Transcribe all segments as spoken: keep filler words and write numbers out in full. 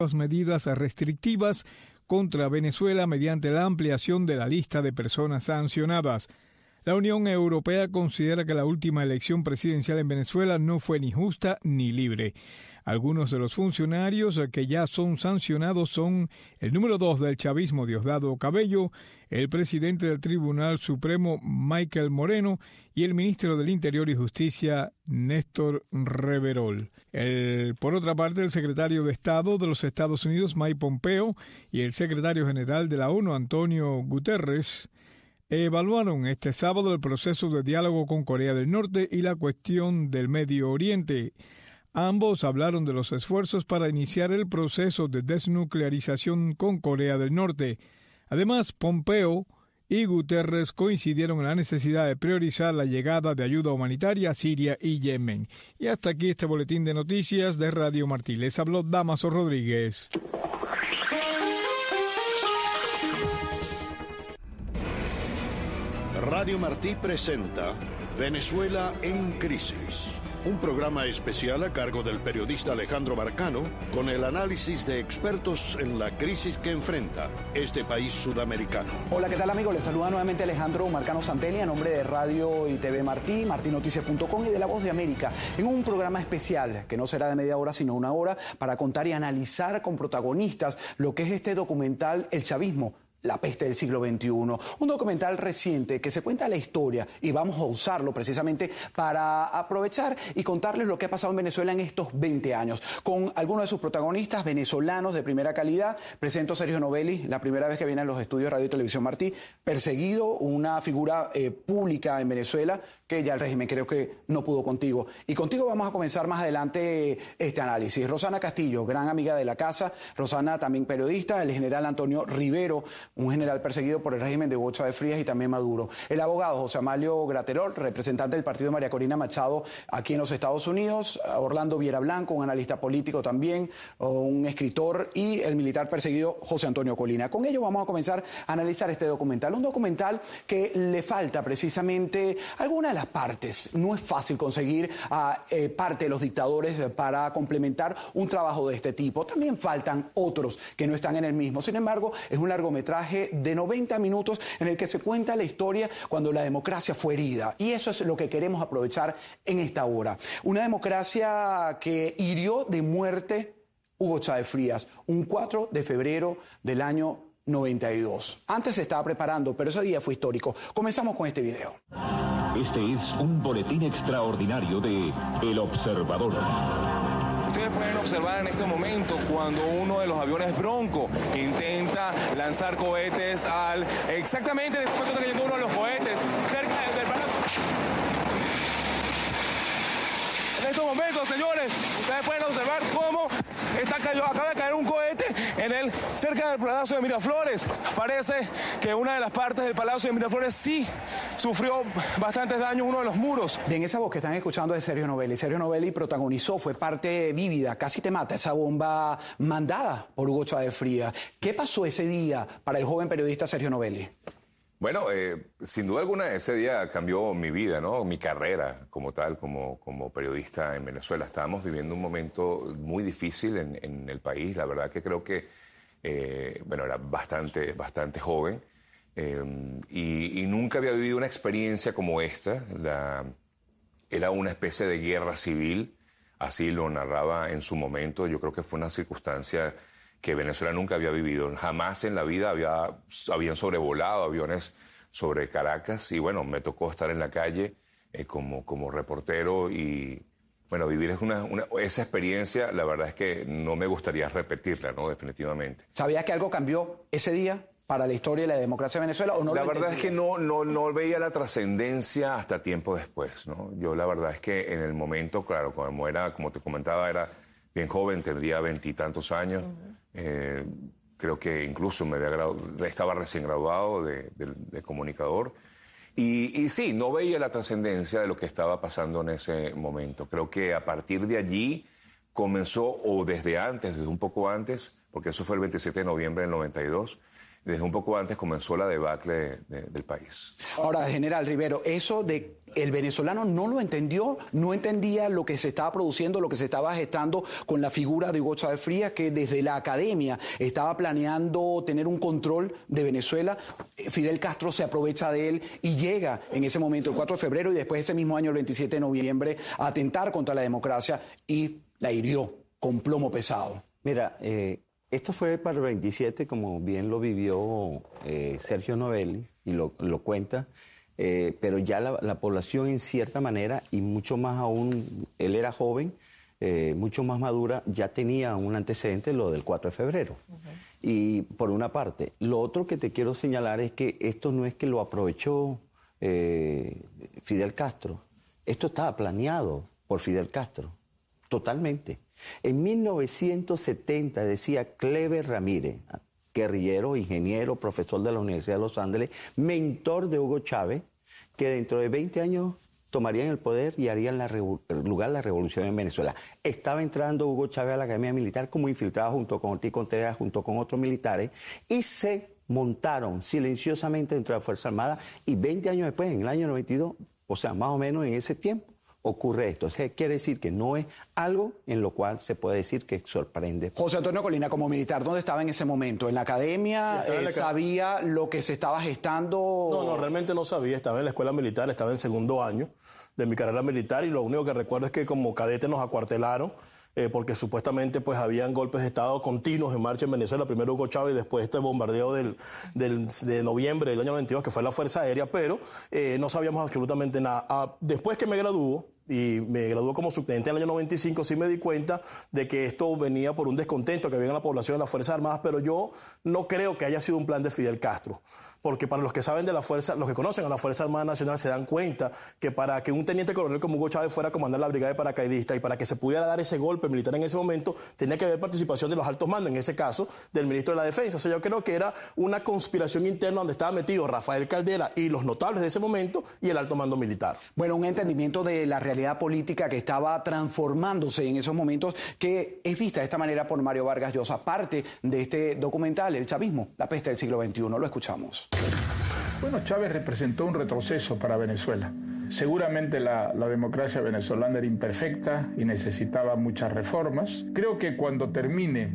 medidas restrictivas contra Venezuela mediante la ampliación de la lista de personas sancionadas. La Unión Europea considera que la última elección presidencial en Venezuela no fue ni justa ni libre. Algunos de los funcionarios que ya son sancionados son el número dos del chavismo, Diosdado Cabello, el presidente del Tribunal Supremo, Michael Moreno, y el ministro del Interior y Justicia, Néstor Reverol. El, por otra parte, el secretario de Estado de los Estados Unidos, Mike Pompeo, y el secretario general de la ONU, Antonio Guterres, evaluaron este sábado el proceso de diálogo con Corea del Norte y la cuestión del Medio Oriente. Ambos hablaron de los esfuerzos para iniciar el proceso de desnuclearización con Corea del Norte. Además, Pompeo y Guterres coincidieron en la necesidad de priorizar la llegada de ayuda humanitaria a Siria y Yemen. Y hasta aquí este boletín de noticias de Radio Martí. Les habló Damaso Rodríguez. Radio Martí presenta Venezuela en Crisis, un programa especial a cargo del periodista Alejandro Marcano con el análisis de expertos en la crisis que enfrenta este país sudamericano. Hola, ¿qué tal, amigos? Les saluda nuevamente Alejandro Marcano Santelli a nombre de Radio y T V Martí, martí noticias punto com y de La Voz de América, en un programa especial que no será de media hora sino una hora para contar y analizar con protagonistas lo que es este documental El Chavismo, la peste del siglo veintiuno, un documental reciente que se cuenta la historia y vamos a usarlo precisamente para aprovechar y contarles lo que ha pasado en Venezuela en estos veinte años. Con algunos de sus protagonistas venezolanos de primera calidad, presento a Sergio Novelli, la primera vez que viene a los estudios de Radio y Televisión Martí, perseguido, una figura eh, pública en Venezuela que ya el régimen creo que no pudo contigo. Y contigo vamos a comenzar más adelante este análisis. Rosana Castillo, gran amiga de la casa, Rosana también periodista, el general Antonio Rivero, un general perseguido por el régimen de Hugo Chávez Frías y también Maduro. El abogado José Amalio Graterol, representante del partido María Corina Machado aquí en los Estados Unidos. Orlando Viera Blanco, un analista político también, un escritor, y el militar perseguido José Antonio Colina. Con ello vamos a comenzar a analizar este documental. Un documental que le falta precisamente alguna de las partes. No es fácil conseguir a eh, parte de los dictadores para complementar un trabajo de este tipo. También faltan otros que no están en el mismo. Sin embargo, es un largometraje de noventa minutos en el que se cuenta la historia cuando la democracia fue herida. Y eso es lo que queremos aprovechar en esta hora. Una democracia que hirió de muerte Hugo Chávez Frías, un cuatro de febrero del año noventa y dos. Antes se estaba preparando, pero ese día fue histórico. Comenzamos con este video. Este es un boletín extraordinario de El Observador. Ustedes pueden observar en este momento cuando uno de los aviones Bronco intenta lanzar cohetes al... Exactamente en este momento está cayendo uno de los cohetes cerca del palacio. En estos momentos, señores, ustedes pueden observar cómo está cayó, acaba de caer un cohete en el, cerca del Palacio de Miraflores. Parece que una de las partes del Palacio de Miraflores sí sufrió bastantes daños, uno de los muros. Bien, esa voz que están escuchando es Sergio Novelli. Sergio Novelli protagonizó, fue parte vívida, casi te mata, esa bomba mandada por Hugo Chávez Frías. ¿Qué pasó ese día para el joven periodista Sergio Novelli? Bueno, eh, sin duda alguna ese día cambió mi vida, ¿no? Mi carrera como tal, como, como periodista en Venezuela. Estábamos viviendo un momento muy difícil en, en el país. La verdad que creo que, eh, bueno, era bastante, bastante joven eh, y, y nunca había vivido una experiencia como esta. La, era una especie de guerra civil, así lo narraba en su momento. Yo creo que fue una circunstancia que Venezuela nunca había vivido. Jamás en la vida había, habían sobrevolado aviones sobre Caracas y bueno, me tocó estar en la calle eh, como, como reportero y bueno, vivir una, una, esa experiencia, la verdad es que no me gustaría repetirla, ¿no? Definitivamente. ¿Sabías que algo cambió ese día para la historia y la democracia de Venezuela o no? La verdad es que no, no, no veía la trascendencia hasta tiempo después, ¿no? Yo la verdad es que en el momento, claro, como era, como te comentaba, era bien joven, tendría veintitantos años. Uh-huh. Eh, creo que incluso me había gradu- estaba recién graduado de, de, de comunicador y, y sí, no veía la trascendencia de lo que estaba pasando en ese momento. Creo que a partir de allí comenzó, o desde antes, desde un poco antes, porque eso fue el veintisiete de noviembre del noventa y dos, desde un poco antes comenzó la debacle de, de, del país. Ahora, general Rivero, eso de el venezolano no lo entendió, no entendía lo que se estaba produciendo, lo que se estaba gestando con la figura de Hugo Chávez Frías, que desde la academia estaba planeando tener un control de Venezuela. Fidel Castro se aprovecha de él y llega en ese momento, el cuatro de febrero, y después ese mismo año, el veintisiete de noviembre, a atentar contra la democracia y la hirió con plomo pesado. Mira, eh, esto fue para el veintisiete, como bien lo vivió eh, Sergio Novelli, y lo, lo cuenta. Eh, pero ya la, la población en cierta manera, y mucho más aún, él era joven, eh, mucho más madura, ya tenía un antecedente, lo del cuatro de febrero. Uh-huh. Y por una parte. Lo otro que te quiero señalar es que esto no es que lo aprovechó eh, Fidel Castro. Esto estaba planeado por Fidel Castro, totalmente. En mil novecientos setenta decía Cleber Ramírez, guerrillero, ingeniero, profesor de la Universidad de Los Ángeles, mentor de Hugo Chávez, que dentro de veinte años tomarían el poder y harían la lugar la revolución en Venezuela. Estaba entrando Hugo Chávez a la Academia Militar como infiltrado junto con Ortiz Contreras, junto con otros militares, y se montaron silenciosamente dentro de la Fuerza Armada, y veinte años después, en el año noventa y dos, o sea, más o menos en ese tiempo, ocurre esto. O sea, quiere decir que no es algo en lo cual se puede decir que sorprende. José Antonio Colina, como militar, ¿dónde estaba en ese momento? ¿En la academia? Eh, en la... ¿Sabía lo que se estaba gestando? No, no, realmente no sabía. Estaba en la escuela militar, estaba en segundo año de mi carrera militar, y lo único que recuerdo es que como cadete nos acuartelaron, eh, porque supuestamente pues habían golpes de Estado continuos en marcha en Venezuela, primero Hugo Chávez y después este bombardeo del, del, de noviembre del año noventa y dos, que fue la Fuerza Aérea, pero eh, no sabíamos absolutamente nada. Ah, después que me graduó, y me graduó como subteniente en el año noventa y cinco, sí me di cuenta de que esto venía por un descontento que había en la población de las Fuerzas Armadas, pero yo no creo que haya sido un plan de Fidel Castro. Porque para los que saben de la fuerza, los que conocen a la Fuerza Armada Nacional se dan cuenta que para que un teniente coronel como Hugo Chávez fuera a comandar la brigada de paracaidistas y para que se pudiera dar ese golpe militar en ese momento, tenía que haber participación de los altos mandos, en ese caso del ministro de la Defensa. O sea, yo creo que era una conspiración interna donde estaba metido Rafael Caldera y los notables de ese momento y el alto mando militar. Bueno, un entendimiento de la realidad política que estaba transformándose en esos momentos, que es vista de esta manera por Mario Vargas Llosa, parte de este documental, El chavismo, la peste del siglo veintiuno. Lo escuchamos. Bueno, Chávez representó un retroceso para Venezuela. Seguramente la, la democracia venezolana era imperfecta y necesitaba muchas reformas. Creo que cuando termine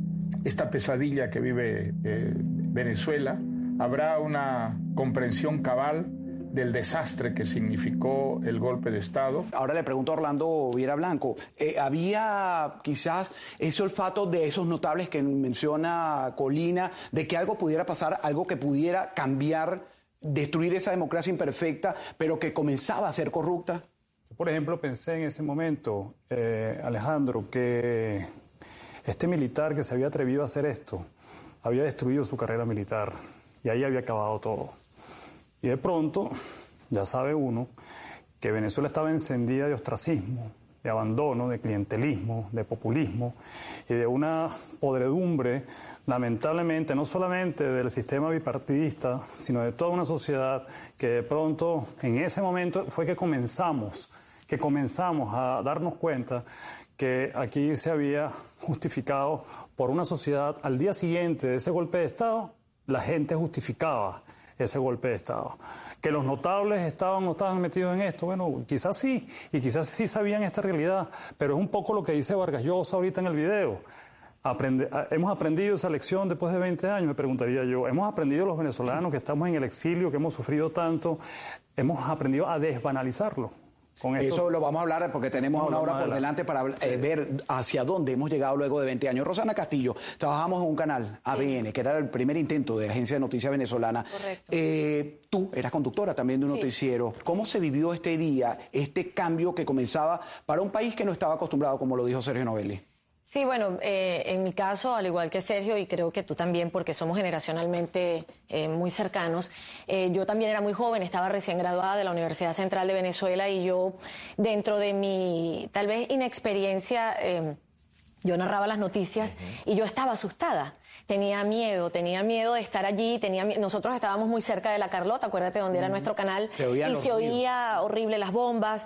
esta pesadilla que vive eh, Venezuela, habrá una comprensión cabal del desastre que significó el golpe de Estado. Ahora le pregunto a Orlando Viera Blanco, eh, ¿había quizás ese olfato de esos notables que menciona Colina, de que algo pudiera pasar, algo que pudiera cambiar, destruir esa democracia imperfecta, pero que comenzaba a ser corrupta? Por ejemplo, pensé en ese momento, eh, Alejandro, que este militar que se había atrevido a hacer esto, había destruido su carrera militar, y ahí había acabado todo. Y de pronto, ya sabe uno, que Venezuela estaba encendida de ostracismo, de abandono, de clientelismo, de populismo y de una podredumbre, lamentablemente, no solamente del sistema bipartidista, sino de toda una sociedad que de pronto, en ese momento, fue que comenzamos, que comenzamos a darnos cuenta que aquí se había justificado por una sociedad. Al día siguiente de ese golpe de Estado, la gente justificaba ese golpe de Estado. Que los notables estaban o no estaban metidos en esto, bueno, quizás sí, y quizás sí sabían esta realidad, pero es un poco lo que dice Vargas Llosa ahorita en el video. Aprende, hemos aprendido esa lección después de veinte años, me preguntaría yo. Hemos aprendido los venezolanos que estamos en el exilio, que hemos sufrido tanto, hemos aprendido a desbanalizarlo. Con esto. Eso lo vamos a hablar porque tenemos no, una hora por delante para eh, ver hacia dónde hemos llegado luego de veinte años. Rosana Castillo, trabajamos en un canal, A B N, sí, que era el primer intento de Agencia de Noticias Venezolana. Correcto. Eh, tú eras conductora también de un sí. noticiero. ¿Cómo se vivió este día, este cambio que comenzaba para un país que no estaba acostumbrado, como lo dijo Sergio Novelli? Sí, bueno, eh, en mi caso, al igual que Sergio, y creo que tú también, porque somos generacionalmente eh, muy cercanos, eh, yo también era muy joven, estaba recién graduada de la Universidad Central de Venezuela y yo, dentro de mi, tal vez, inexperiencia, eh, yo narraba las noticias uh-huh. y yo estaba asustada. Tenía miedo, tenía miedo de estar allí, tenía miedo. Nosotros estábamos muy cerca de La Carlota, acuérdate, donde uh-huh. era nuestro canal, se y se oía horrible las bombas.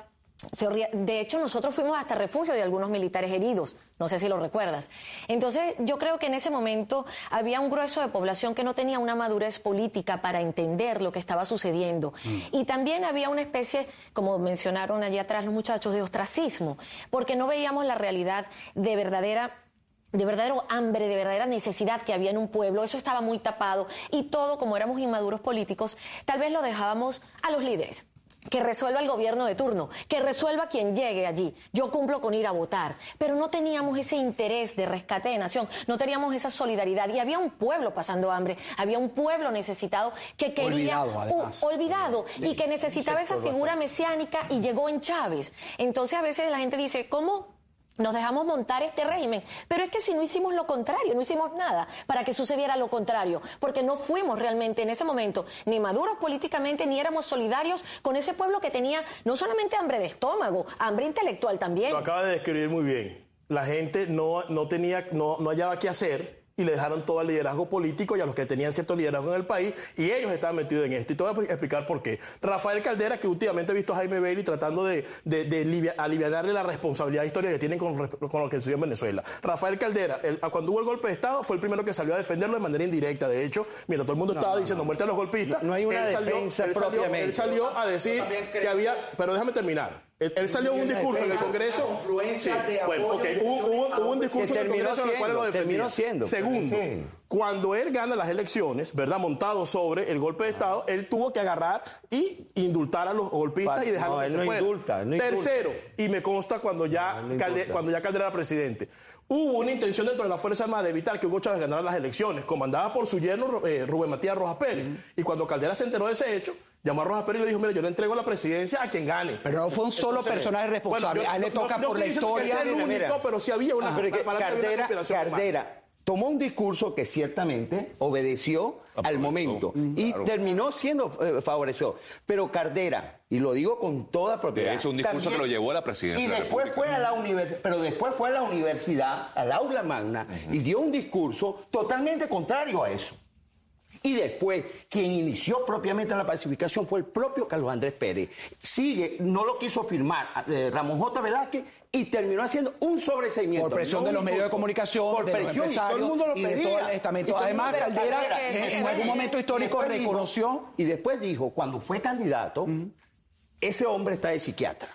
De hecho, nosotros fuimos hasta refugio de algunos militares heridos, no sé si lo recuerdas. Entonces, yo creo que en ese momento había un grueso de población que no tenía una madurez política para entender lo que estaba sucediendo. Mm. Y también había una especie, como mencionaron allá atrás los muchachos, de ostracismo, porque no veíamos la realidad de verdadera... de verdadero hambre, de verdadera necesidad que había en un pueblo. Eso estaba muy tapado y todo, como éramos inmaduros políticos, tal vez lo dejábamos a los líderes. Que resuelva el gobierno de turno, que resuelva quien llegue allí. Yo cumplo con ir a votar. Pero no teníamos ese interés de rescate de nación, no teníamos esa solidaridad. Y había un pueblo pasando hambre, había un pueblo necesitado que quería... Olvidado, además. Uh, olvidado, sí, y que necesitaba esa figura mesiánica y llegó en Chávez. Entonces a veces la gente dice, ¿cómo nos dejamos montar este régimen? Pero es que si no hicimos lo contrario, no hicimos nada para que sucediera lo contrario, porque no fuimos realmente en ese momento ni maduros políticamente, ni éramos solidarios con ese pueblo que tenía no solamente hambre de estómago, hambre intelectual también. Lo acaba de describir muy bien. La gente no, no, tenía, no, no hallaba qué hacer y le dejaron todo el liderazgo político y a los que tenían cierto liderazgo en el país, y ellos estaban metidos en esto. Y te voy a explicar por qué. Rafael Caldera, que últimamente he visto a Jaime Bailey tratando de, de, de aliviarle la responsabilidad histórica que tienen con, con lo que sucedió en Venezuela. Rafael Caldera, el, cuando hubo el golpe de Estado, fue el primero que salió a defenderlo de manera indirecta. De hecho, mira, todo el mundo no, estaba no, diciendo muerte a los golpistas. No, no hay una él defensa salió, él salió, propiamente. Él salió a decir que había... Pero déjame terminar. Él, él salió en un discurso en el Congreso. Sí, bueno, okay, hubo, hubo, hubo un discurso en el Congreso en el cual lo defendió. Segundo, sí. Cuando él gana las elecciones, ¿verdad? Montado sobre el golpe de Estado, él tuvo que agarrar y indultar a los golpistas Pat, y dejarlos no, que se no fueran. Indulta, no Tercero, y me consta cuando ya, no, no Calde, cuando ya Caldera era presidente, hubo una intención dentro de la Fuerza Armada de evitar que Hugo Chávez ganara las elecciones, comandada por su yerno eh, Rubén Matías Rojas Pérez. Uh-huh. Y cuando Caldera se enteró de ese hecho, llamó a Rojas Pérez y le dijo, mira, yo le entrego la presidencia a quien gane. Pero no fue un solo Entonces, personaje responsable. Bueno, yo, a él le toca no, no, por la historia. Que el único, mira, pero sí había una... Ah, pero que Caldera, Caldera tomó un discurso que ciertamente obedeció Aprovecho. al momento mm, y claro. terminó siendo eh, favorecido. Pero Caldera, y lo digo con toda propiedad... De hecho, un discurso también, que lo llevó a la presidencia. Y después fue a la universidad, pero después fue a la universidad, al aula magna, uh-huh. y dio un discurso totalmente contrario a eso. Y después, quien inició propiamente la pacificación fue el propio Carlos Andrés Pérez. Sigue, no lo quiso firmar eh, Ramón J. Velázquez y terminó haciendo un sobreseimiento. Por presión no de los medios de comunicación, por de presión, los empresarios, y todo el mundo lo y de todo el estamento. Además, Caldera, Caldera en, en algún momento histórico y reconoció... Dijo, y después dijo, cuando fue candidato, uh-huh. ese hombre está de psiquiatra.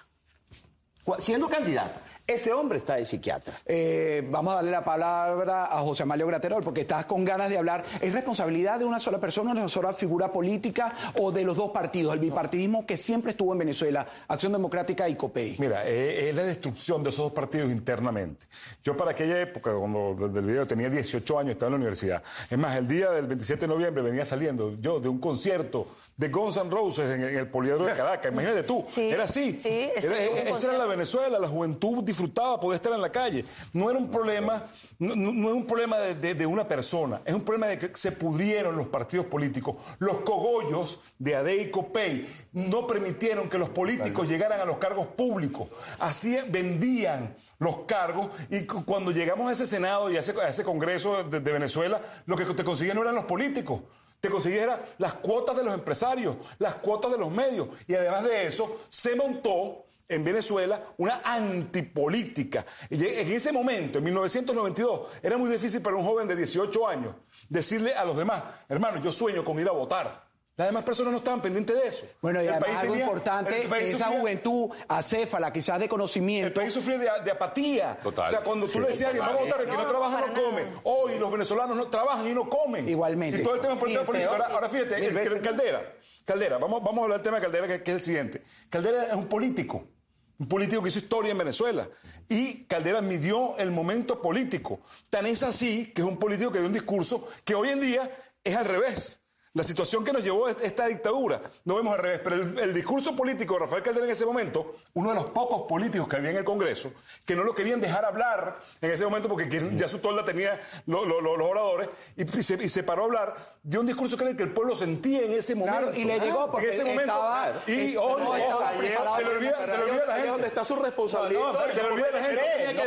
Siendo candidato, ese hombre está de psiquiatra. Eh, vamos a darle la palabra a José Amalio Graterol, porque estás con ganas de hablar. ¿Es responsabilidad de una sola persona, de una sola figura política o de los dos partidos, el bipartidismo que siempre estuvo en Venezuela, Acción Democrática y COPEI? Mira, es, es la destrucción de esos dos partidos internamente. Yo para aquella época, cuando desde el video tenía dieciocho años, estaba en la universidad. Es más, el día del veintisiete de noviembre venía saliendo yo de un concierto de Guns N' Roses en, en el Poliedro de Caracas. Imagínate tú, sí, era así. Sí, era, esa era la Venezuela, la juventud disfrutaba, podía estar en la calle. No era un problema, no, no es un problema de, de, de una persona, es un problema de que se pudrieron los partidos políticos. Los cogollos de A D E y COPEI no permitieron que los políticos llegaran a los cargos públicos. Así vendían los cargos y cuando llegamos a ese Senado y a ese, a ese Congreso de, de Venezuela, lo que te conseguían no eran los políticos. Te consiguiera las cuotas de los empresarios, las cuotas de los medios. Y además de eso, se montó en Venezuela una antipolítica. Y en ese momento, en mil novecientos noventa y dos, era muy difícil para un joven de dieciocho años decirle a los demás, hermano, yo sueño con ir a votar. Las demás personas no estaban pendientes de eso. Bueno, y el además país algo tenía, importante, esa sufría, juventud acéfala, quizás de conocimiento. El país sufrió de, de apatía. Total. O sea, cuando tú sí, le decías a alguien, vamos a votar, el que no, no trabaja no come. Hoy los venezolanos no trabajan y no comen. Igualmente. Y todo el tema político. Ahora, ahora fíjate, el, el, Caldera, Caldera, vamos, vamos a hablar del tema de Caldera, que, que es el siguiente. Caldera es un político. Un político que hizo historia en Venezuela. Y Caldera midió el momento político. Tan es así que es un político que dio un discurso que hoy en día es al revés. La situación que nos llevó a esta dictadura, no vemos al revés, pero el, el discurso político de Rafael Caldera en ese momento, uno de los pocos políticos que había en el Congreso, que no lo querían dejar hablar en ese momento porque ya su tolda tenía lo, lo, lo, los oradores, y, y, se, y se paró a hablar, dio un discurso que era el que el pueblo sentía en ese momento. Claro, y le llegó porque en ese momento, estaba... Y hoy, no, no, se le olvida, se le olvida a la gente. ¿Dónde está su responsabilidad? No, no, se le olvida a la gente.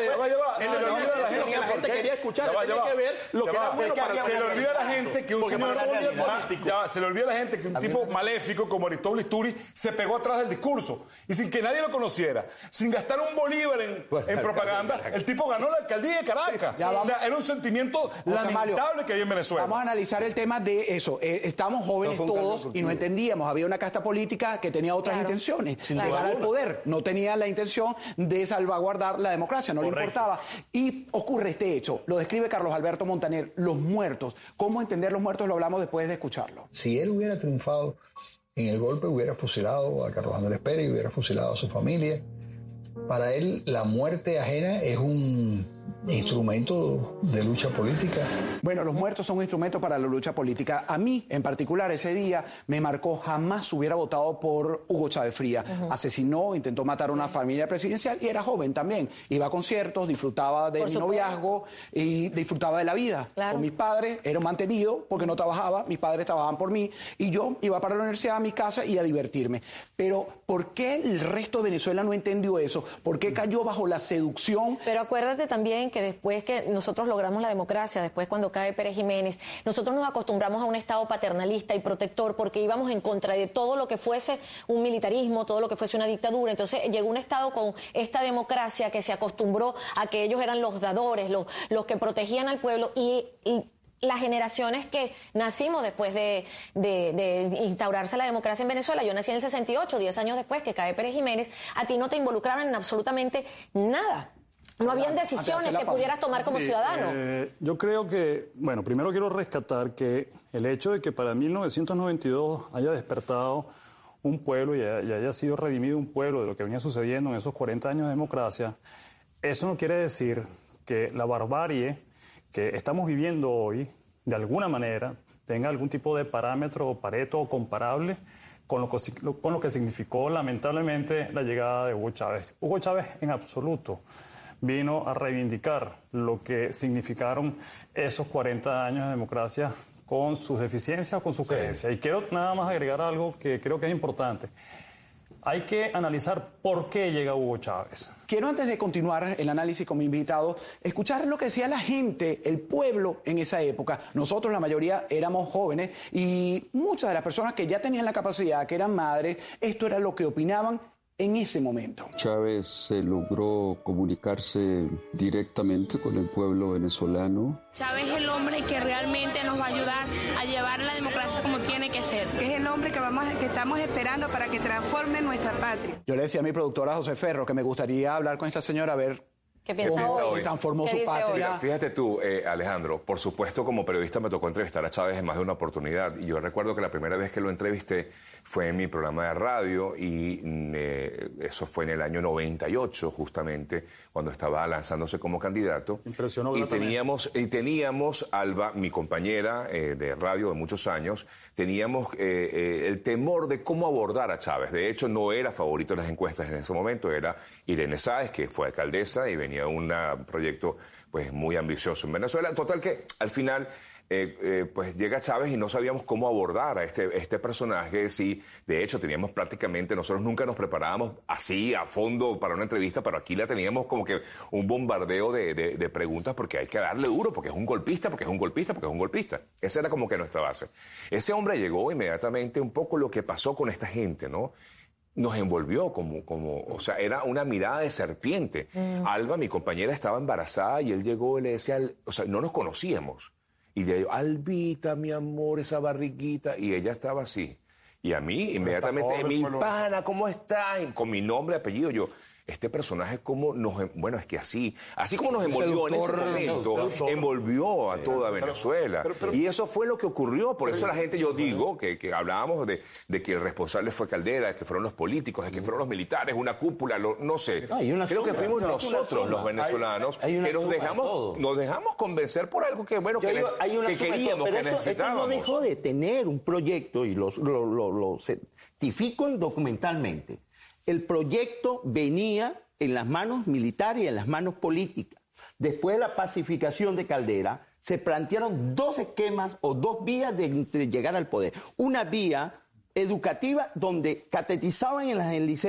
Se le olvida a la gente. La gente quería escuchar, tiene que ver lo que era bueno para... Se le olvida a la gente que un señor... se, ya, se le olvida a la gente que un a tipo me... maléfico como Aristóbulo Isturi se pegó atrás del discurso y sin que nadie lo conociera, sin gastar un bolívar en, bueno, en propaganda, el tipo ganó la alcaldía de Caracas. O sea, era un sentimiento lamentable Mario, que hay en Venezuela. Vamos a analizar el tema de eso. Eh, estamos jóvenes no todos y no entendíamos. Había una casta política que tenía otras claro. intenciones. Sin llegar al poder. No tenía la intención de salvaguardar la democracia. No Correcto. le importaba. Y ocurre este hecho. Lo describe Carlos Alberto Montaner. Los muertos. ¿Cómo entender los muertos? Lo hablamos después de escucharlo. Si él hubiera triunfado en el golpe, hubiera fusilado a Carlos Andrés Pérez, hubiera fusilado a su familia. Para él, la muerte ajena es un instrumento de lucha política. Bueno, los muertos son un instrumento para la lucha política. A mí, en particular, ese día me marcó. Jamás hubiera votado por Hugo Chávez Frías. Uh-huh. Asesinó, intentó matar a una familia presidencial y era joven también. Iba a conciertos, disfrutaba de por mi noviazgo y disfrutaba de la vida. Claro. Con mis padres, era mantenido porque no trabajaba, mis padres trabajaban por mí y yo iba para la universidad, a mi casa y a divertirme. Pero, ¿por qué el resto de Venezuela no entendió eso? ¿Por qué cayó bajo la seducción? Pero acuérdate también que después que nosotros logramos la democracia, después cuando cae Pérez Jiménez, nosotros nos acostumbramos a un Estado paternalista y protector porque íbamos en contra de todo lo que fuese un militarismo, todo lo que fuese una dictadura. Entonces llegó un Estado con esta democracia que se acostumbró a que ellos eran los dadores, los, los que protegían al pueblo y, y las generaciones que nacimos después de, de, de instaurarse la democracia en Venezuela. Yo nací en el sesenta y ocho, diez años después que cae Pérez Jiménez, a ti no te involucraban en absolutamente nada. No habían decisiones que pudieras tomar como sí, ciudadano. Eh, yo creo que, bueno, primero quiero rescatar que el hecho de que para mil novecientos noventa y dos haya despertado un pueblo y haya, y haya sido redimido un pueblo de lo que venía sucediendo en esos cuarenta años de democracia, eso no quiere decir que la barbarie que estamos viviendo hoy, de alguna manera, tenga algún tipo de parámetro o pareto comparable con lo, que, con lo que significó lamentablemente la llegada de Hugo Chávez. Hugo Chávez en absoluto vino a reivindicar lo que significaron esos cuarenta años de democracia con sus deficiencias o con sus sí. creencias. Y quiero nada más agregar algo que creo que es importante. Hay que analizar por qué llega Hugo Chávez. Quiero, antes de continuar el análisis con mi invitado, escuchar lo que decía la gente, el pueblo en esa época. Nosotros, la mayoría, éramos jóvenes y muchas de las personas que ya tenían la capacidad, que eran madres, esto era lo que opinaban en ese momento. Chávez eh, logró comunicarse directamente con el pueblo venezolano. Chávez es el hombre que realmente nos va a ayudar a llevar la democracia como tiene que ser. Es el hombre que, vamos, que estamos esperando para que transforme nuestra patria. Yo le decía a mi productora José Ferro que me gustaría hablar con esta señora a ver ¿Qué piensa hoy? hoy? Transformó su patria. Mira, fíjate tú, eh, Alejandro, por supuesto como periodista me tocó entrevistar a Chávez en más de una oportunidad y yo recuerdo que la primera vez que lo entrevisté fue en mi programa de radio y eh, eso fue en el año noventa y ocho justamente cuando estaba lanzándose como candidato. Impresionó. Y teníamos, y teníamos, Alba, mi compañera eh, de radio de muchos años, teníamos eh, eh, el temor de cómo abordar a Chávez. De hecho, no era favorito en las encuestas en ese momento, era Irene Sáez, que fue alcaldesa y venía un proyecto pues muy ambicioso en Venezuela. Total que al final eh, eh, pues llega Chávez y no sabíamos cómo abordar a este, este personaje. Sí, de hecho teníamos prácticamente, nosotros nunca nos preparábamos así a fondo para una entrevista, pero aquí la teníamos como que un bombardeo de, de, de preguntas porque hay que darle duro, porque es un golpista, porque es un golpista, porque es un golpista. Esa era como que nuestra base. Ese hombre llegó inmediatamente un poco lo que pasó con esta gente, ¿no? Nos envolvió como, como, o sea, era una mirada de serpiente. Mm. Alba, mi compañera, estaba embarazada y él llegó y le decía, o sea, no nos conocíamos. Y le dijo, Albita, mi amor, esa barriguita. Y ella estaba así. Y a mí, inmediatamente, mi pana, ¿cómo estás? Y con mi nombre y apellido, yo... Este personaje como nos... Bueno, es que así, así como nos envolvió en ese momento, envolvió a toda Venezuela. Pero, pero, y eso fue lo que ocurrió. Por eso la gente, yo digo, que, que hablábamos de, de que el responsable fue Caldera, de que fueron los políticos, de que fueron los militares, una cúpula, lo, no sé. Creo que fuimos nosotros, los venezolanos, hay, hay que nos dejamos, nos dejamos convencer por algo que, bueno, que, digo, que queríamos, que necesitábamos. Esto no dejó de tener un proyecto, y lo, lo, lo, lo certifico documentalmente. El proyecto venía en las manos militares y en las manos políticas. Después de la pacificación de Caldera, se plantearon dos esquemas o dos vías de, de llegar al poder. Una vía educativa donde catetizaban en el liceo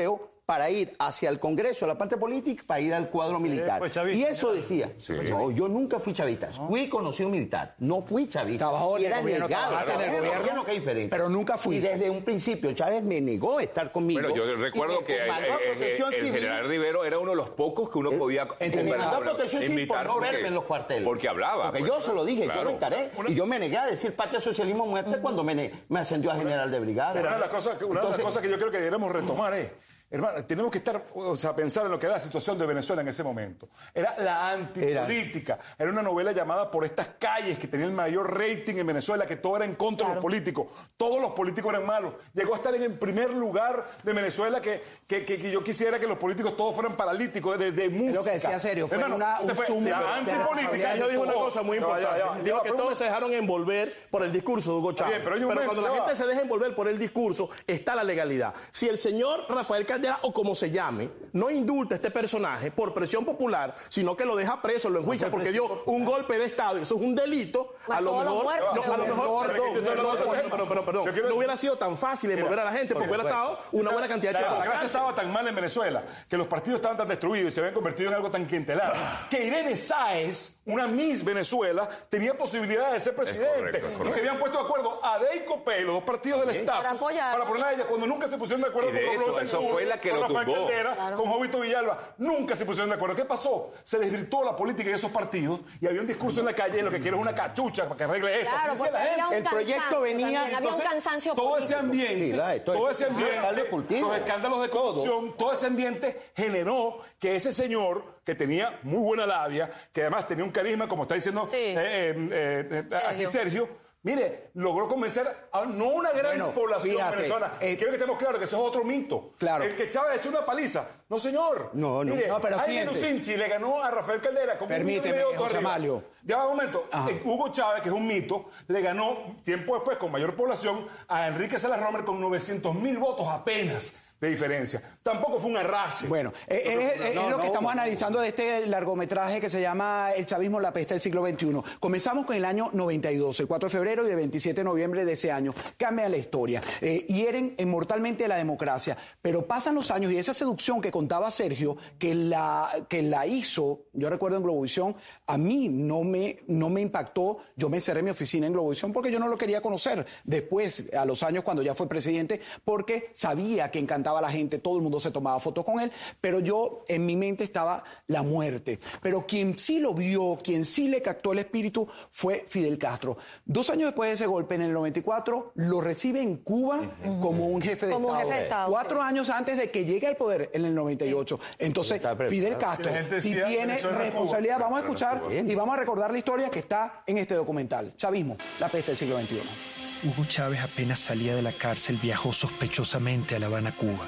para ir hacia el Congreso, la parte política, para ir al cuadro militar. pues, chavista, y eso ¿no? decía, Sí. no, yo nunca fui chavista, ¿No? fui conocido militar, no fui chavista. Trabajó en Y el era gobierno, negado, trabajaste en el trabajé gobierno, gobierno, que es diferente. pero nunca fui. Y desde un principio Chávez me negó estar conmigo. Bueno, yo recuerdo y que me el, mandó a el- protección el civil. general Rivero era uno de los pocos que uno podía Entre me mandó a protección civil por invitar no porque- verme en los cuarteles. Porque hablaba. Porque pues. yo se lo dije, Claro. yo lo encaré. Y yo me negué a decir patria, socialismo, muerte cuando me, ne- me ascendió a general de brigada. Una de las cosas, que- una de las Entonces, cosas que yo creo que deberíamos retomar es, hermano, tenemos que estar, o sea, pensar en lo que era la situación de Venezuela en ese momento. Era la antipolítica. Era, era una novela llamada Por estas calles, que tenía el mayor rating en Venezuela, que todo era en contra de los políticos. Todos los políticos eran malos. Llegó a estar en el primer lugar de Venezuela que, que, que, que yo quisiera que los políticos todos fueran paralíticos de, de música. lo que decía Sergio, fue Hermano, una- ese un fue zoom la de- antipolítica. Yo digo una cosa muy Ya va, importante. ya va, ya va. Digo Ya que va, todos se dejaron envolver por el discurso de Hugo Está Chávez. bien, pero hay un pero momento, cuando la ya va. gente se deja envolver por el discurso, está la legalidad. Si el señor Rafael Caldera, o como se llame, no indulta a este personaje por presión popular, sino que lo deja preso, lo enjuicia porque dio un golpe de Estado, y eso es un delito, a lo Mató a los mejor, muertos, no, a lo seguro. mejor, Pero perdón, que yo estoy hablando perdón, de- pero, pero, perdón, Yo quiero- no hubiera sido tan fácil envolver a la gente porque hubiera estado una buena cantidad de La tiempo en la democracia cárcel. estaba tan mal en Venezuela, que los partidos estaban tan destruidos y se habían convertido en algo tan clientelar, que Irene Sáez, una Miss Venezuela, tenía posibilidad de ser presidente. correcto, es correcto. Y se habían puesto de acuerdo a Dey y Copé, los dos partidos del Estado, Para apoyarla. para poner a ella, cuando nunca se pusieron de acuerdo Y de con hecho, Roberto eso Angulo, fue la que con lo Rafael tumbó. Caldera, Claro. con Jovito Villalba. Nunca se pusieron de acuerdo. ¿Qué pasó? Se desvirtuó la política de esos partidos y había un discurso en la calle, lo que quiero es una cachucha para que arregle esto. Claro, Así decía porque la había gente. un El proyecto cansancio venía, también, había un Entonces, cansancio todo ese político. ambiente, Sí, la- esto- todo ese ambiente, caldo de cultivo. los escándalos de Todo. corrupción, todo ese ambiente generó que ese señor, que tenía muy buena labia, que además tenía un carisma, como está diciendo Sí. eh, eh, eh, Sergio. aquí Sergio, mire, logró convencer a no una gran Bueno, población fíjate, venezolana. eh, Quiero que estemos claros que eso es otro mito. Claro. El que Chávez ha hecho una paliza. No, señor. No, no. Mire, No, pero Jaime fíjense. Lucinchi le ganó a Rafael Caldera con Permíteme, un millón y medio José arriba. Amalio. Ya va un momento. Ajá. Eh, Hugo Chávez, que es un mito, le ganó tiempo después, con mayor población, a Enrique Salas Romer con novecientos mil votos apenas de diferencia. Tampoco fue un arrase. Bueno, eh, eh, es, es no, lo que no, estamos no. analizando de este largometraje que se llama El chavismo, la peste del siglo veintiuno. Comenzamos con el año noventa y dos, el cuatro de febrero y el veintisiete de noviembre de ese año. Cambia la historia. Eh, hieren mortalmente la democracia. Pero pasan los años y esa seducción que contaba Sergio, que la, que la hizo, yo recuerdo en Globovisión, a mí no me, no me impactó. Yo me cerré mi oficina en Globovisión porque yo no lo quería conocer. Después, a los años cuando ya fue presidente, porque sabía que encantaba a la gente, todo el mundo se tomaba fotos con él, pero yo en mi mente estaba la muerte. Pero quien sí lo vio, quien sí le captó el espíritu fue Fidel Castro. Dos años después de ese golpe, en el noventa y cuatro, lo recibe en Cuba como un jefe de Como Estado. jefe de Estado, Cuatro sí. años antes de que llegue al poder, en el noventa y ocho. Entonces, Está preparado. Fidel Castro, La gente si decía, tiene Venezuela era responsabilidad, Cuba. vamos a escuchar Bien. y vamos a recordar la historia que está en este documental. Chavismo, la peste del siglo veintiuno. Hugo Chávez apenas salía de la cárcel viajó sospechosamente a La Habana, Cuba.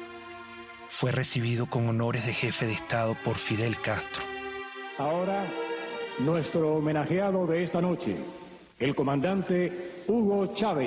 Fue recibido con honores de jefe de Estado por Fidel Castro. Ahora, nuestro homenajeado de esta noche, el comandante Hugo Chávez.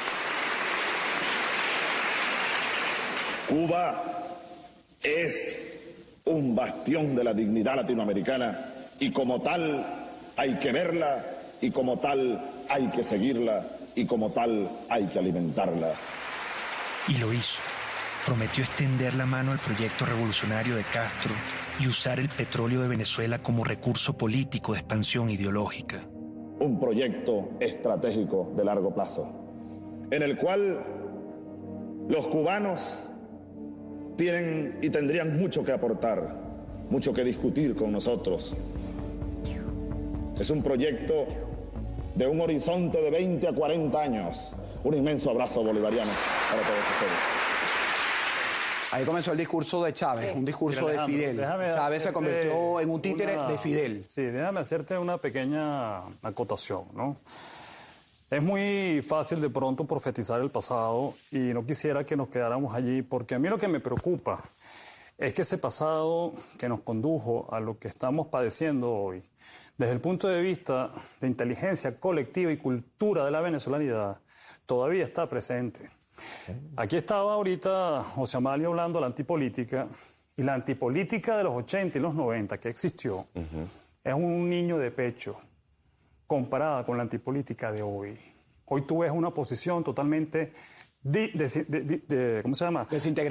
Cuba es un bastión de la dignidad latinoamericana y como tal hay que verla y como tal hay que seguirla y como tal hay que alimentarla. Y lo hizo. Prometió extender la mano al proyecto revolucionario de Castro y usar el petróleo de Venezuela como recurso político de expansión ideológica. Un proyecto estratégico de largo plazo, en el cual los cubanos tienen y tendrían mucho que aportar, mucho que discutir con nosotros. Es un proyecto de un horizonte de veinte a cuarenta años. Un inmenso abrazo bolivariano para todos ustedes. Ahí comenzó el discurso de Chávez, un discurso Mira, de Alejandro, Fidel. déjame Chávez se hacerte convirtió en un títere una- de Fidel. Sí, déjame hacerte una pequeña acotación, ¿no? Es muy fácil de pronto profetizar el pasado y no quisiera que nos quedáramos allí, porque a mí lo que me preocupa es que ese pasado que nos condujo a lo que estamos padeciendo hoy, desde el punto de vista de inteligencia colectiva y cultura de la venezolanidad, todavía está presente. Aquí estaba ahorita José Amalio hablando de la antipolítica, y la antipolítica de los ochenta y los noventa que existió es un niño de pecho comparada con la antipolítica de hoy. Hoy tú ves una posición totalmente di- de, de- de- de- ¿cómo se llama? Desintegrada.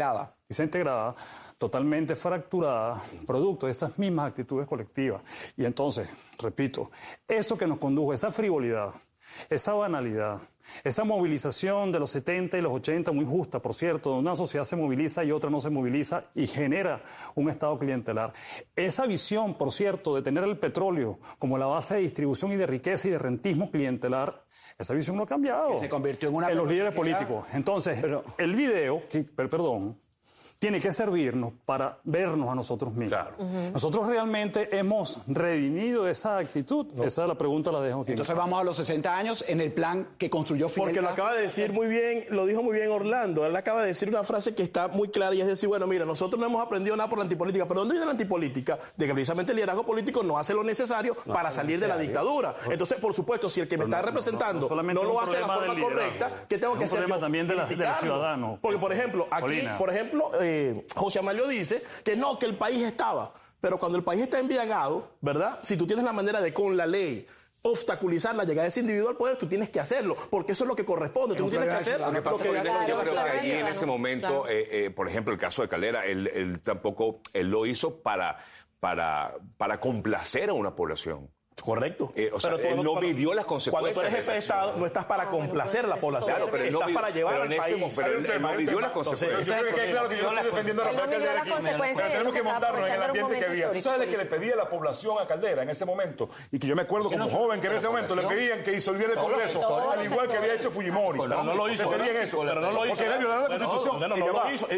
desintegrada, totalmente fracturada, producto de esas mismas actitudes colectivas. Y entonces, repito, eso que nos condujo, esa frivolidad, esa banalidad, esa movilización de los setenta y los ochenta, muy justa, por cierto, donde una sociedad se moviliza y otra no se moviliza y genera un estado clientelar. Esa visión, por cierto, de tener el petróleo como la base de distribución y de riqueza y de rentismo clientelar, esa visión no ha cambiado. Que se convirtió en una... En los líderes políticos. Entonces, pero, el video, que, perdón, tiene que servirnos para vernos a nosotros mismos. Claro. Uh-huh. Nosotros realmente hemos redimido esa actitud. No. Esa es la pregunta, la dejo aquí. Entonces vamos a los sesenta años en el plan que construyó Fidel Porque lo acaba de decir muy bien, lo dijo muy bien Orlando. Él acaba de decir una frase que está muy clara y es decir, bueno, mira, nosotros no hemos aprendido nada por la antipolítica. ¿Pero dónde viene la antipolítica? De que precisamente el liderazgo político no hace lo necesario no, para salir de la dictadura. Entonces, por supuesto, si el que me está no, representando no, no, no lo hace de la forma correcta, ¿qué tengo es que hacer? Es un problema también de, la, de los ciudadanos. Porque, por ejemplo, aquí, Colina. por ejemplo, eh, José Amalio dice que no, que el país estaba. Pero cuando el país está embriagado, ¿verdad? Si tú tienes la manera de, con la ley, obstaculizar la llegada de ese individuo al poder, tú tienes que hacerlo, porque eso es lo que corresponde. Tú tienes que hacer lo que pasa. Lo que claro, yo creo que allí en ese momento, claro. eh, eh, por ejemplo, el caso de Caldera, él, él tampoco, él lo hizo para, para, para complacer a una población. Correcto. Eh, o sea, pero él no para, midió las consecuencias. Cuando tú eres jefe de Estado, no estás para complacer a la población. Claro, pero estás no, para llevar pero al ese, país. Pero él, él no midió las consecuencias. Yo creo que es claro que yo no estoy defendiendo a Rafael Caldera aquí. Pero tenemos que montarnos en el ambiente que había. ¿Tú sabes que le pedía a la población a Caldera en ese momento? Y que yo me acuerdo como joven que en ese momento le pedían que disolviera el Congreso, al igual que había hecho Fujimori. Pero no lo hizo. Le pedían eso. Pero no lo hizo. Porque era violar la Constitución. No lo hizo.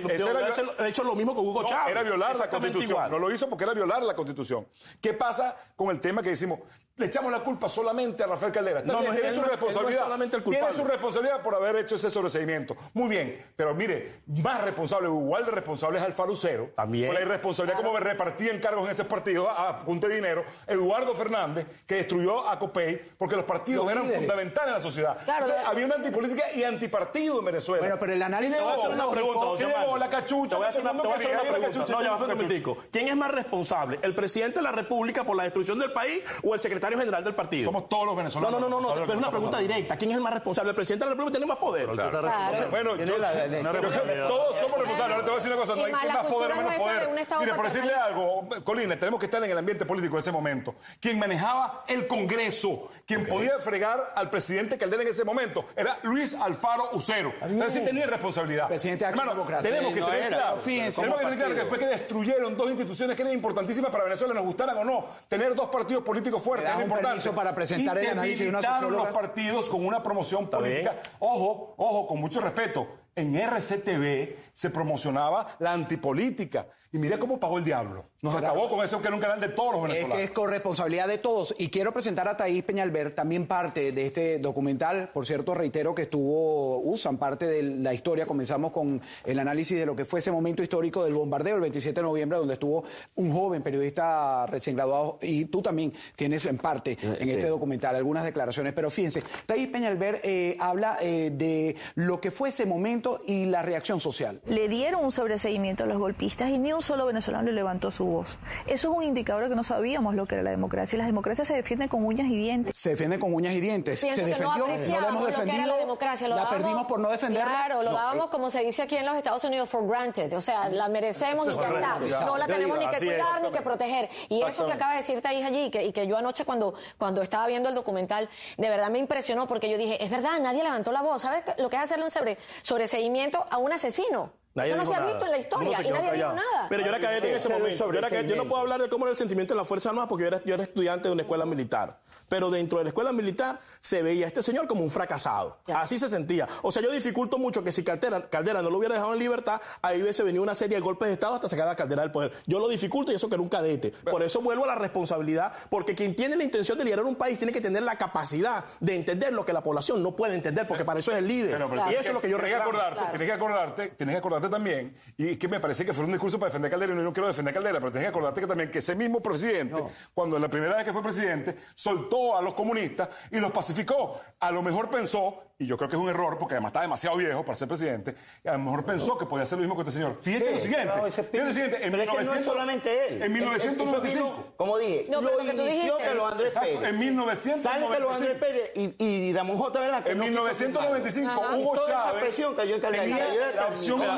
Ha hecho lo mismo con Hugo Chávez. Era violar la Constitución. No lo hizo porque era violar la Constitución. ¿Qué pasa con el tema que decimos? Le echamos la culpa solamente a Rafael Caldera. No, no, tiene él, su responsabilidad. Él no es el tiene su responsabilidad por haber hecho ese sobreseimiento. Muy bien, pero mire, más responsable, igual de responsable es Alfaro Lucero. También. Por la irresponsabilidad claro. como repartían cargos en ese partido a punta de dinero. Eduardo Fernández, que destruyó a Copey, porque los partidos los eran líderes. fundamentales en la sociedad. Claro, o sea, de... había una antipolítica y antipartido en Venezuela. Bueno, pero el análisis... Te voy a hacer una pregunta, José Manuel. La cachucha. Te voy a hacer una, te voy a hacer una pregunta. No, ya va a un ¿Quién es más responsable? ¿El presidente de la República por la destrucción del país o el secretario general del partido? Somos todos los venezolanos. No, no, no, no, no pero es una pregunta directa. ¿Quién es el más responsable? ¿El presidente de la República tiene más poder? Claro. Claro. Bueno, yo, la, la, yo, yo, todos somos responsables. Ahora te voy a decir una cosa, no hay más, más poder o menos poder. Mire, por decirle algo, Colina, tenemos que estar en el ambiente político en ese momento. Quien manejaba el Congreso, quien okay. podía fregar al presidente Caldera en ese momento, era Luis Alfaro Usero. Es decir, tenía responsabilidad. Presidente de Acción Democrática. Tenemos que tener claro, tenemos que tener claro que fue que destruyeron dos instituciones que eran importantísimas para Venezuela, nos gustaran o no. Tener dos partidos políticos fuertes es importante. Para presentar el análisis de una socióloga. Los partidos con una promoción política. Ojo, ojo, con mucho respeto. En R C T V se promocionaba la antipolítica. Y mire cómo pagó el diablo. Nos claro. acabó con eso que era un canal de todos los venezolanos. Es que es corresponsabilidad de todos. Y quiero presentar a Thaís Peñalver, también parte de este documental. Por cierto, reitero que estuvo, usan parte de la historia. Comenzamos con el análisis de lo que fue ese momento histórico del bombardeo el veintisiete de noviembre, donde estuvo un joven periodista recién graduado. Y tú también tienes en parte en sí. este documental algunas declaraciones. Pero fíjense, Thaís Peñalver eh, habla eh, de lo que fue ese momento y la reacción social. Le dieron un sobreseimiento a los golpistas y ni un solo venezolano le levantó su voz. Eso es un indicador de que no sabíamos lo que era la democracia. Y las democracias se defienden con uñas y dientes. Se defienden con uñas y dientes. Pienso se que defendió, no apreciamos no la hemos lo defendido, que era la democracia. Lo la dábamos, perdimos por no defenderla. Claro, lo no, dábamos, eh. como se dice aquí en los Estados Unidos, for granted. O sea, la merecemos y ya está. No la tenemos ni que cuidar ni que proteger. Y eso que acaba de decir Thaís allí, y que, y que yo anoche cuando, cuando estaba viendo el documental, de verdad me impresionó, porque yo dije, es verdad, nadie levantó la voz. ¿Sabes lo que es hacerle un sobre, sobreseimiento a un asesino? Nadie Eso no se ha visto en la historia y nadie dijo nada. Pero yo era cadete en ese momento. Yo, era, yo no puedo hablar de cómo era el sentimiento en las Fuerzas Armadas porque yo era, yo era estudiante de una escuela militar. Pero dentro de la escuela militar se veía a este señor como un fracasado. Ya. Así se sentía. O sea, yo dificulto mucho que si Caldera, Caldera no lo hubiera dejado en libertad, ahí hubiese venido una serie de golpes de Estado hasta sacar a Caldera del poder. Yo lo dificulto y eso que era un cadete. Por eso vuelvo a la responsabilidad, porque quien tiene la intención de liderar un país tiene que tener la capacidad de entender lo que la población no puede entender, porque para eso es el líder. Pero, pero, y eso que, es lo que yo reclamo. Tienes que acordarte, claro. tienes que acordarte, tienes que acordarte también, y que me parece que fue un discurso para defender a Caldera, y no yo quiero defender a Caldera, pero tienes que acordarte que también que ese mismo presidente, no. cuando la primera vez que fue presidente, soltó a los comunistas y los pacificó. A lo mejor pensó, y yo creo que es un error, porque además está demasiado viejo para ser presidente, y a lo mejor pensó que podía hacer lo mismo que este señor. Fíjate sí, lo siguiente, no, fíjate lo siguiente, en pero es que no es solamente él. En mil novecientos noventa y cinco. Mismo, como dije, no, lo pero lo que tú inició dijiste. Carlos Andrés Exacto, Pérez. en mil novecientos noventa y cinco. Sale Carlos Andrés Pérez y, y Ramón J. Velasco. En no mil novecientos noventa y cinco, Ajá. Hugo y toda Chávez esa presión cayó en Caldera. tenía la opción número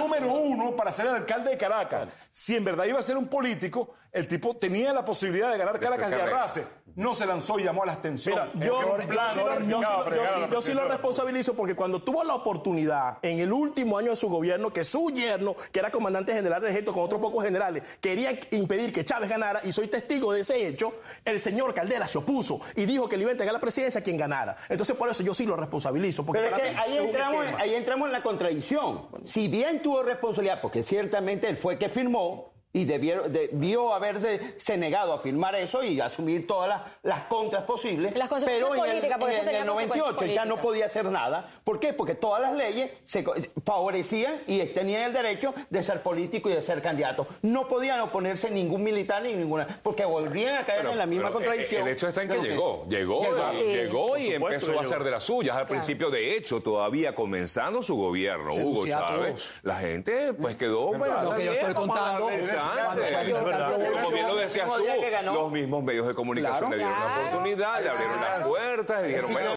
número uno para ser el alcalde de Caracas. Si en verdad iba a ser un político, el tipo tenía la posibilidad de ganar Caracas de arrase. No se lanzó y llamó a la abstención. Mira, yo, yo, plan, yo, yo, yo, yo, yo, yo sí lo responsabilizo porque cuando tuvo la oportunidad en el último año de su gobierno, que su yerno, que era comandante general del ejército con otros pocos generales, quería impedir que Chávez ganara, y soy testigo de ese hecho, el señor Caldera se opuso y dijo que le iba a entregar la presidencia a quien ganara. Entonces por eso yo sí lo responsabilizo. Porque Pero es que ahí entramos, ahí entramos en la contradicción. Si bien tuvo responsabilidad, porque ciertamente él fue el que firmó, y debió, debió haberse se negado a firmar eso y asumir todas las, las contras posibles. Las consecuencias pero políticas, por eso en el, en el noventa y ocho ya no podía hacer nada. ¿Por qué? Porque todas las leyes se favorecían y tenían el derecho de ser político y de ser candidato. No podían oponerse ningún militar ni ninguna, porque volvían a caer pero, en la misma contradicción. El hecho está en que llegó, llegó, llegó, sí. llegó y supuesto, empezó llegó. a hacer de las suyas. Al claro. principio, de hecho, todavía comenzando su gobierno, se Hugo Chávez, la gente pues quedó... Bueno, lo que yo estoy contando... Es verdad. Como bien lo decías tú, los mismos medios de comunicación claro, le dieron claro, una oportunidad, le abrieron las puertas y dijeron, bueno,